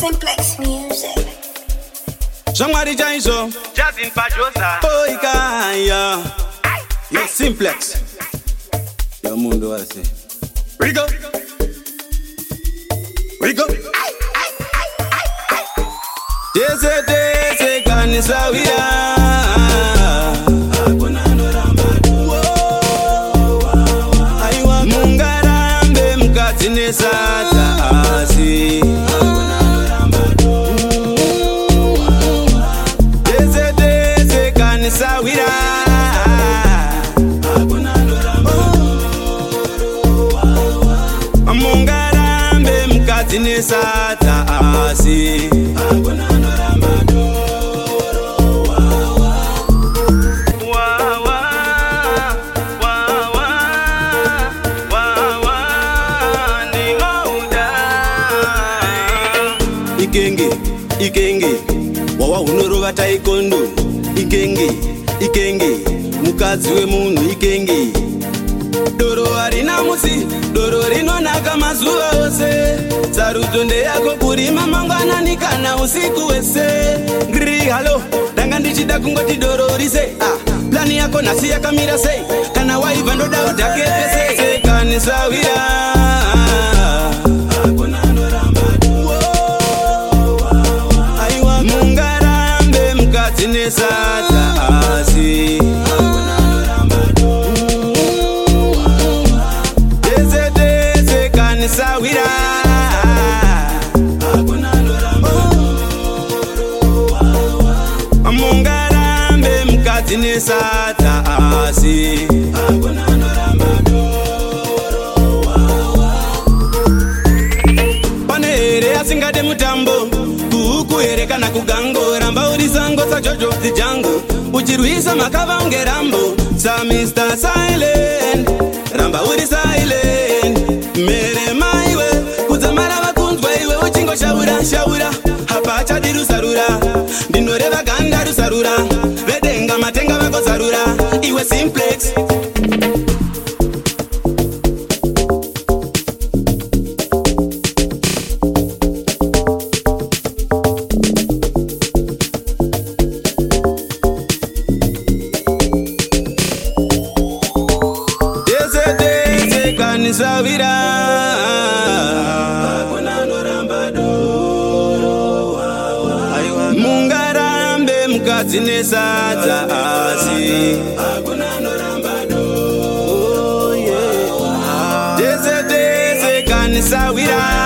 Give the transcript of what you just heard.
Simplex Music. Somebody Jaiso, Justin Pajosa. Boy Kaya. Yo Simplex. Yo mundo wase. Rigo. Rigo. Tese kanisa wira. Mungarambe mukatine sata asi. Tese kanisa wira. Mungarambe mukatine sata asi. Ikenge wawa unorova taikondo ikenge mukadzi wemunhu ikenge doro harina musi doro rinonaka mazuva ose sarudzo ndeyako kurima mangwanani kana usiku wese ngiri halo ndanga ndichida kungoti doro rise plani yako nhasi yakamira sei kana waibva ndoda udhakete sei kanisawira Tine sata asi. Tese kanisa wira. Mungarambe mukatine sata asi. Pane here asingade mutambo kuku here kana kugango ramba uri sango sa Jojo the Jungle uchirwisa makava unge rambo sa Mr. Silent ramba uri silent mere maiwe kudzamara vakunzwa iwe uchingo shaura hapa chadiru sarura ndinoreva ganda rusarura vedenga matenga vako sarura iwe Simplex. Nisawira mungarambe mukatine sata asi. Tese kanisawira